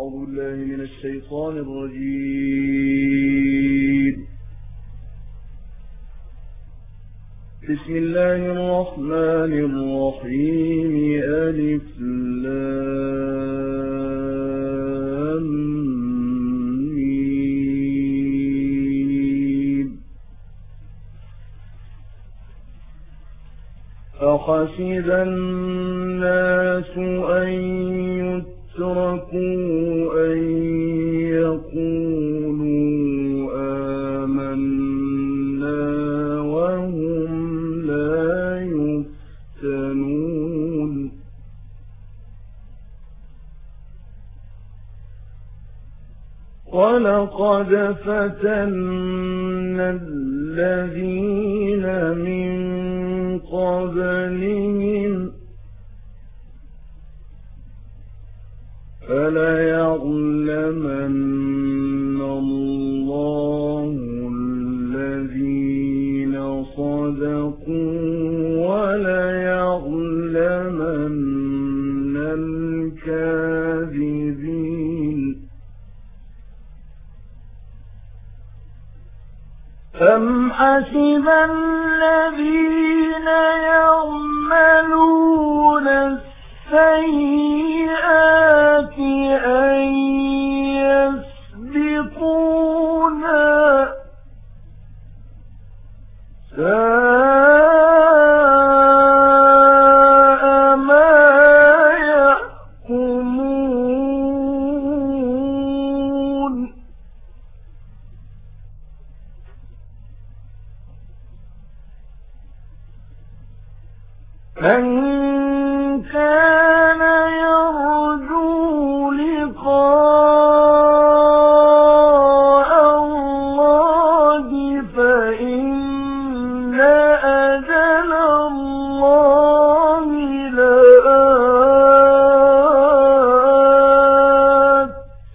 أعوذ بالله من الشيطان الرجيم. بسم الله الرحمن الرحيم. ألف لام ميم. أحسب الناس أن يتركوا أن يقولوا آمنا وهم لا يفتنون. ولقد فتنا الذين من قبلهم فليعلمن الله الذين صدقوا وليعلمن الكاذبين. أم حسب الذين يعملون السيئات أن يسبقونا ساء ما يحكمون. من كان يرجو لقاء الله فإن أجل الله لآت.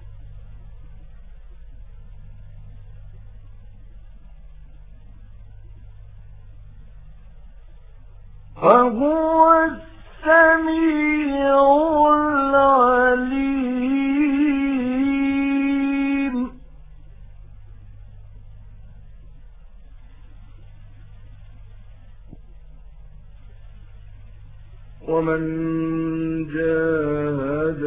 وهو السميع العليم. ومن جاهد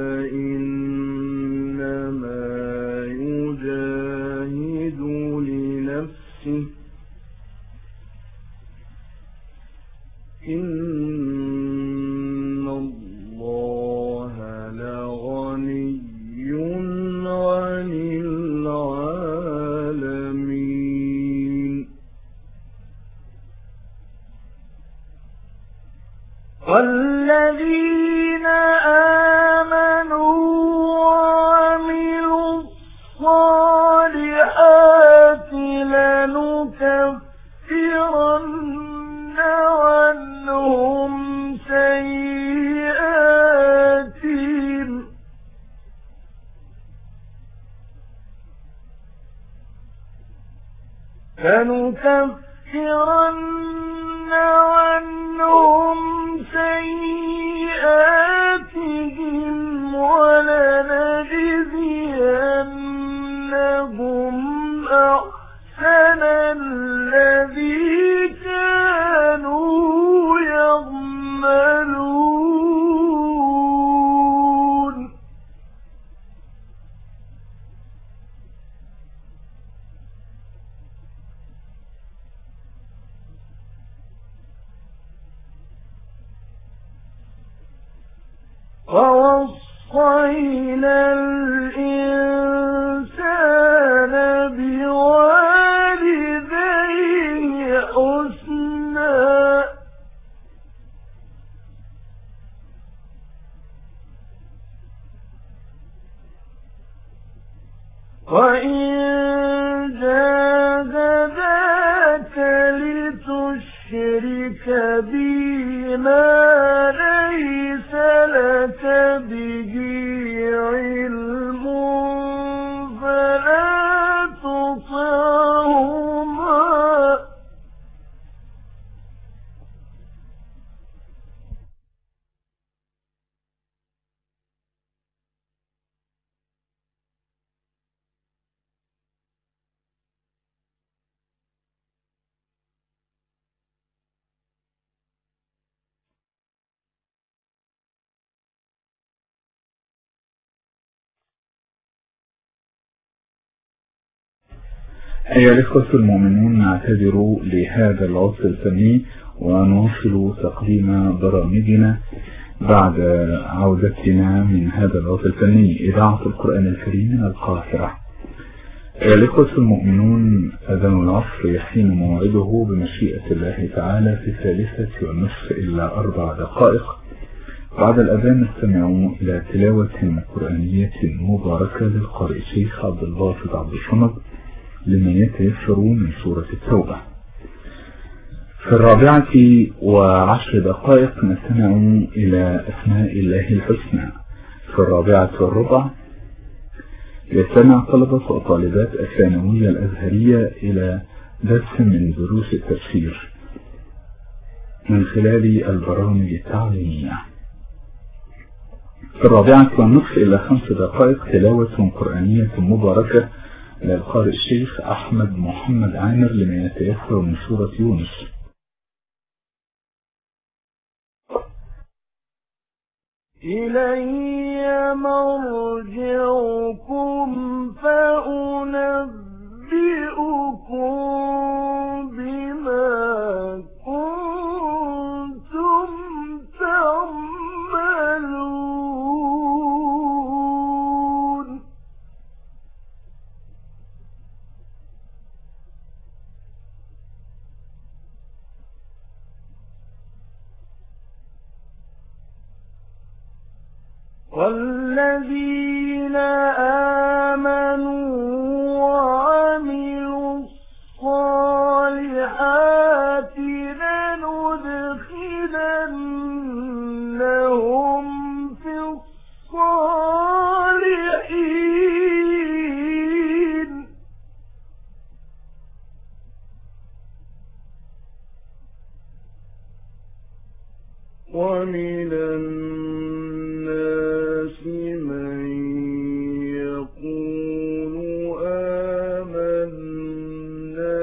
فإنما يجاهد لنفسه إن الله لغني عن العالمين. والذين آمنوا وعملوا الصالحات لنكفرن عنهم سيئاتهم ولنجزينهم أحسن الذي كانوا يعملون. ووصينا الإنسان بوالديه حسنا وإن جاهداك لتشرك بي ما ليس لك به علم فلا تطعهما أيها الإخوة المؤمنون، نعتذر لهذا العطل الفني ونواصل تقديم برامجنا بعد عودتنا من هذا العطل الفني. إذاعة القرآن الكريم من القاهرة. أيها الإخوة المؤمنون، أذان العصر يحين موعده بمشيئة الله تعالى في 3:04. بعد الأذان نستمع إلى تلاوة قرآنية مباركة للقارئ الشيخ عبد الباسط عبد الصمد لمن يتيسر من سورة التوبة. في 4:10 نستمع إلى أسماء الله الحسنى. في 4:15 يستمع طلبة وطالبات الثانوية الأزهرية إلى درس من دروس التفسير من خلال البرامج التعليمية. في 4:45 تلاوة قرآنية مباركة للقارئ الشيخ أحمد محمد عامر لمن يتيسر من سورة يونس. إلي مرجعكم فأنبئكم بما كنتم تعملون. والذين آمنوا وعملوا الصالحات لندخلنهم في الصالحين. ومن الناس من يقول آمنا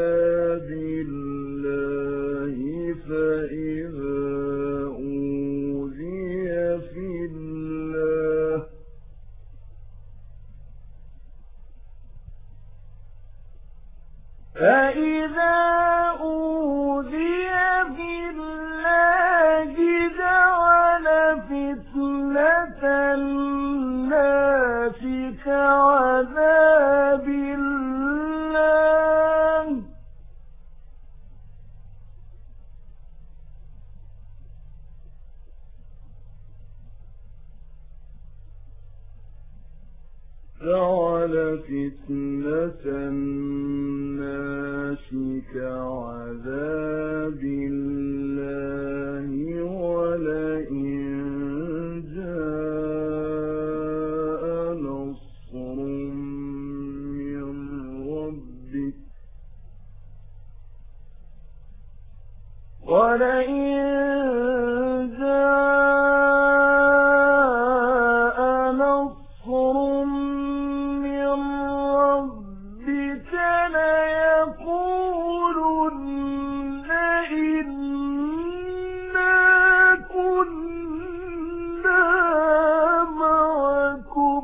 بالله فإذا أوذي في الله جعل فتنة الناس كعذاب الله ولئن جاء نصر من ربك ليقولن إنا كنا معكم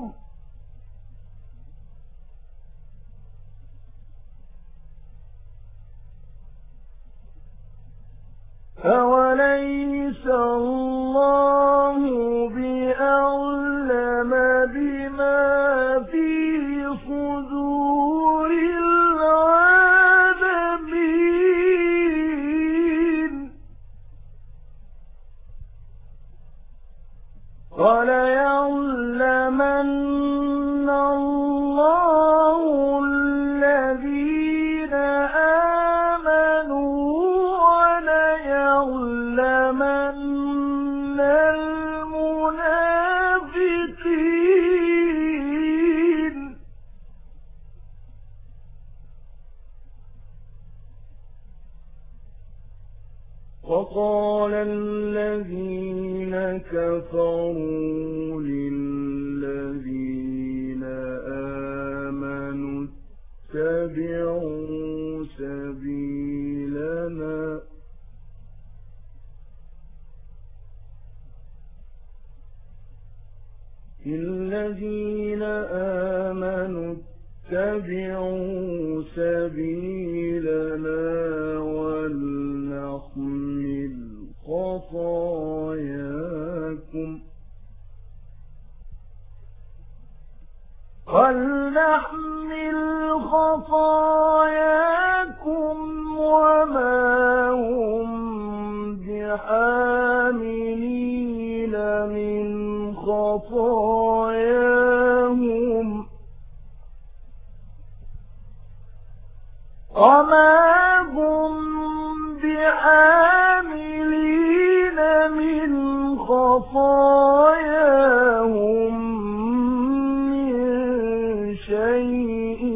أوليس الله بأعلم بما في صدور العالمين وليعلمن الله الذين آمنوا وليعلمن المنافقين وقال الذين كفروا للذين آمنوا اتبعوا سبيلنا اتبعوا سبيلنا ولنحمل خطاياكم وما هم بحاملين من خطاياهم من شيء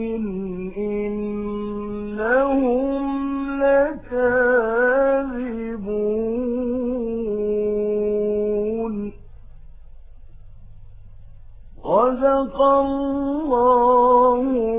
إنهم لكاذبون. صدق الله